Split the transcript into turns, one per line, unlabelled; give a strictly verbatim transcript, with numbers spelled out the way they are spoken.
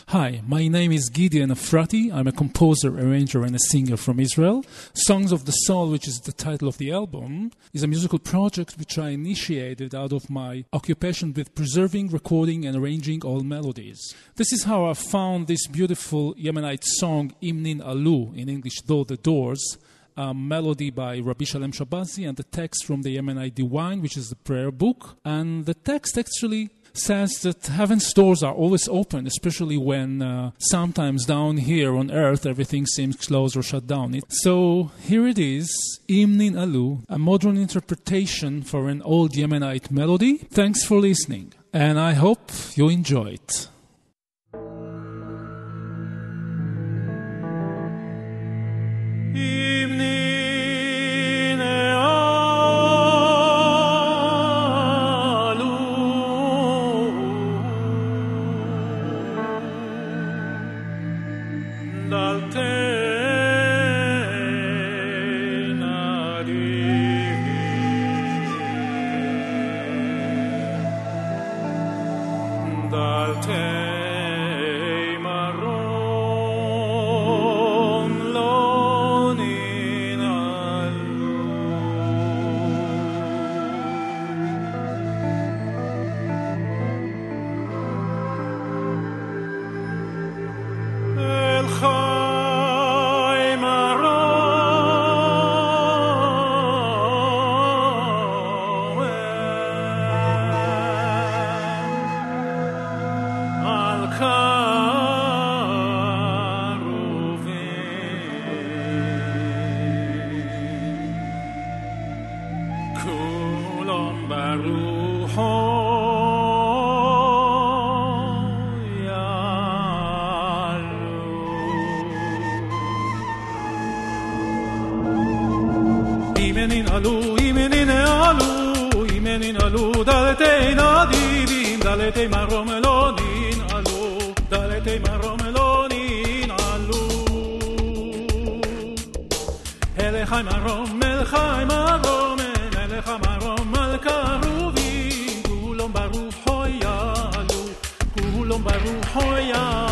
Hi, my name is Gideon Efrati. I'm a composer, arranger, and a singer from Israel. Songs of the Soul, which is the title of the album, is a musical project which I initiated out of my occupation with preserving, recording, and arranging all melodies. This is how I found this beautiful Yemenite song, Imnin Alu, in English, Though the Doors, a melody by Rabbi Shalem Shabazi, and the text from the Yemenite Diwan, which is the prayer book. And the text actually says that heaven's doors are always open, especially when uh, sometimes down here on earth everything seems closed or shut down. It, so here it is, Imnin Alu, a modern interpretation for an old Yemenite melody. Thanks for listening, and I hope you enjoy it.
Imenin alu, imenin alu, imenin alu, daletei nadivim, daletei maromelonin alu, daletei maromelonin alu. Elechai marom, elechai marom, elechai marom, malkaruvim, kulom baruch hoyalu, kulom baruch hoyalu.